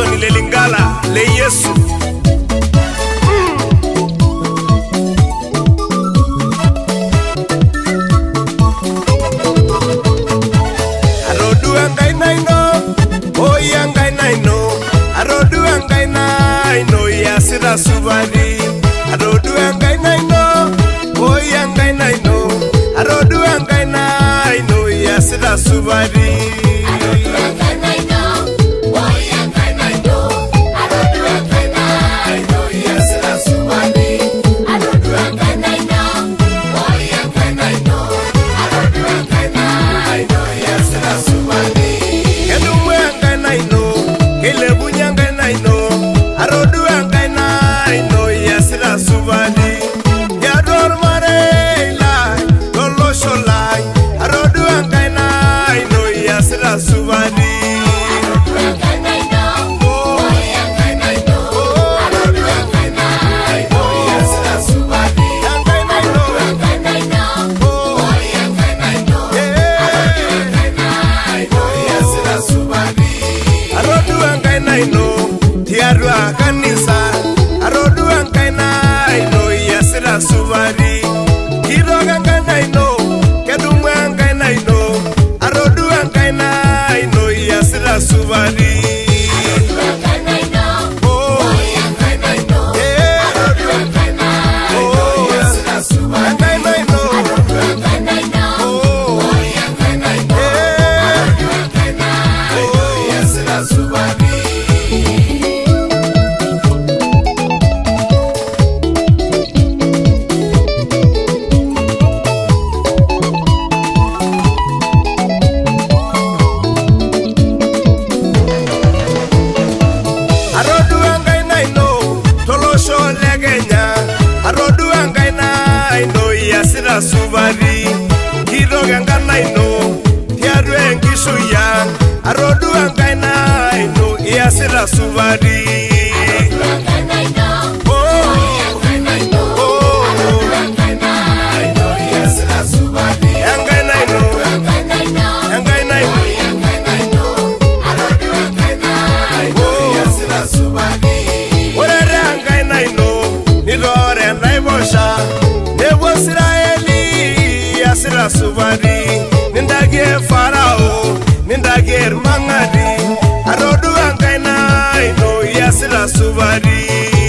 Samson le Lingala le Yesu. Arodu angai naino, oi angai naino. Arodu angai naino yasira subari. Arodu angai naino, oi angai naino. Arodu angai naino yasira subari. Subari, kiro gangana ino, tiaru engishu ya, arodu angana ino, yasira subari. Subari, nindage farao, nindage mangadi, arodu angaina ino yasira subari.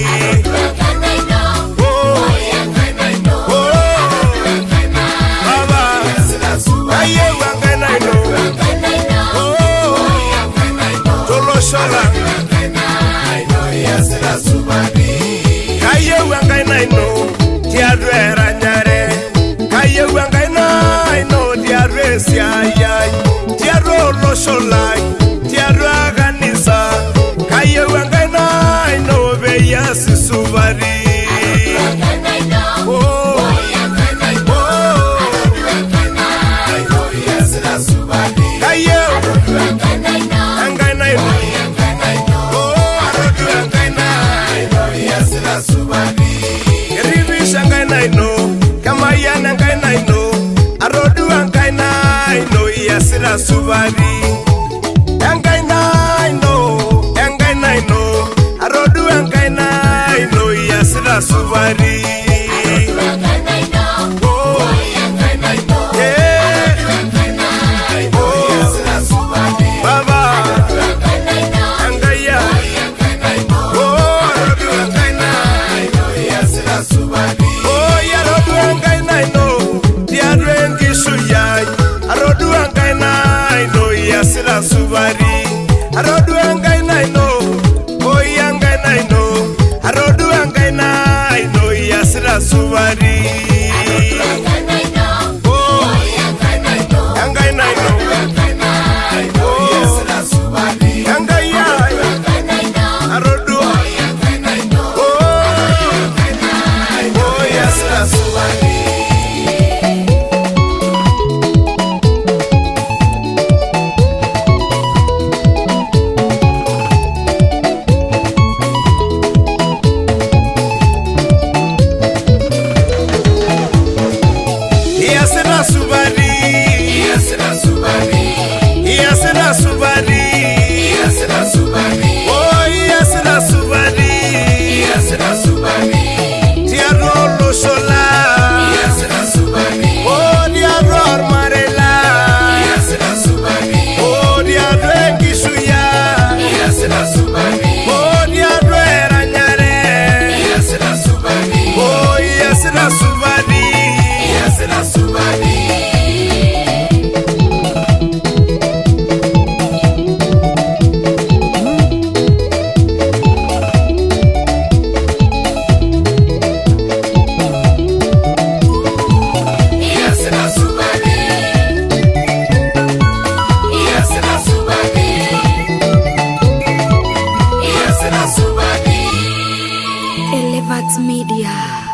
Sholai, tiaru aganisa, kaye wangana ino beyas subari. Subari, engai naino, arodu engai naino, yasira subari. Subari, arodu angai naino, oi angai naino, arodu angai naino, yasira subari. Ivax Media.